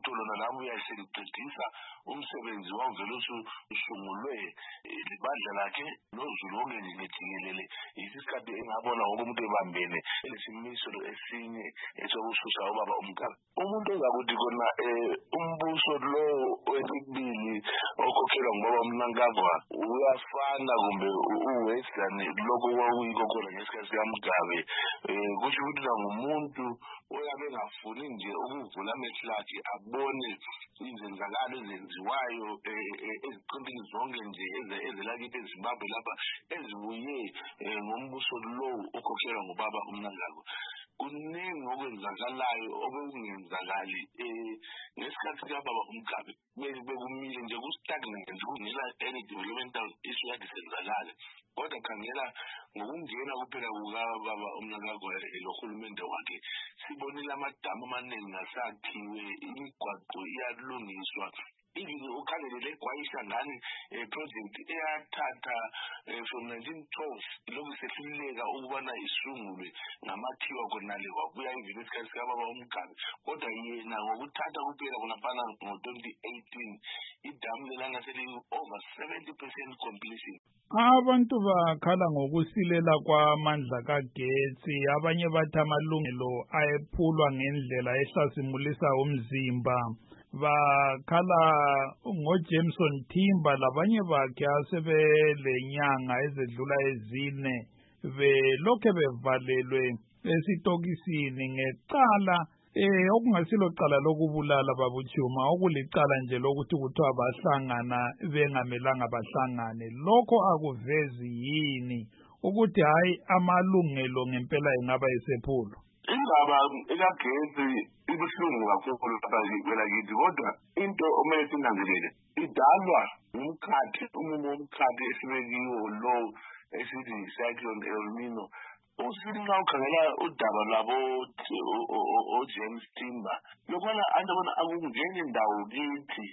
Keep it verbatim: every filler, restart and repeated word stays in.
ibutho lona nami uyayiseliqedisa umsebenzi wawuvele ushungulwe libandla lakhe nozulu onke nje jikelele. Isikhathi engabona ngoba umuntu ebambene lesimiso esinye esokususa ubaba uMkabi. Umuntu ongakuthi khona umbuso lo wesibili okhokhelwa ngubaba uMnangagwa uyafana kumbe uwestern lokho kwakuyikho khona ngesikhathi sikaMgabe. Kusho ukuthi ngumuntu oyabe engafuni nje ukuvula amehlo akhe abone izenzakalo ezenziwayo eziqintini zonke nje ezelakithi eZimbabwe lapha ezibuye ngombuso lo okhokhelwa ngubaba uMnangagwa. Kuningi okwenzakalayo obekungenzakali ngesikhathi sikababa uMkabi bekumile nje ku-stagnant kungela any developmental issue yakhe isenzakale. Kodwa khangela ngokungena kuphela kukababa uMnangagwalohulumende wakhe sibonile amadamu amaningi asakhiwe, imigwaqo iyalungiswa. Even ukhalele legwayisha ngani project eyathatha from nineteen twelve lokhu sehluleka ukubana isungulwe ngamakhiwa khonale kwabuya even isikhathi sikababa uMkabi. Kodwa yena ngokuthatha kuphela kunafana ngo-twenty eighteen idamu lelanga seli-over seventy percent completion. Abantu bakhala ngokusilela kwamandla kagetsi, abanye bathi amalungelo ayephulwa ngendlela ehlasimulisa umzimba. Bakhala ngoJameson Timber labanye bakhe asebelenyanga ezedlula ezine belokhe bevalelwe esitokisini ngecala eh okungasilo cala lokubulala babuthuma, okulicala nje lokuthi kuthiwa bahlangana bengamelanga bahlangane. Lokho akuvezi yini ukuthi hayi amalungelo ngempela engaba esephulo? Indaba ekagetsi ibuhlungu kakhulu lapha kithi, kodwa into omele sinanzelele idalwa umkhathi umumo womkhathi esibekiwo lo esithi cyclone El Nino. Usilinga ukhangela udaba labo oJames Timber lokwana antu bona akungeni indawo kithi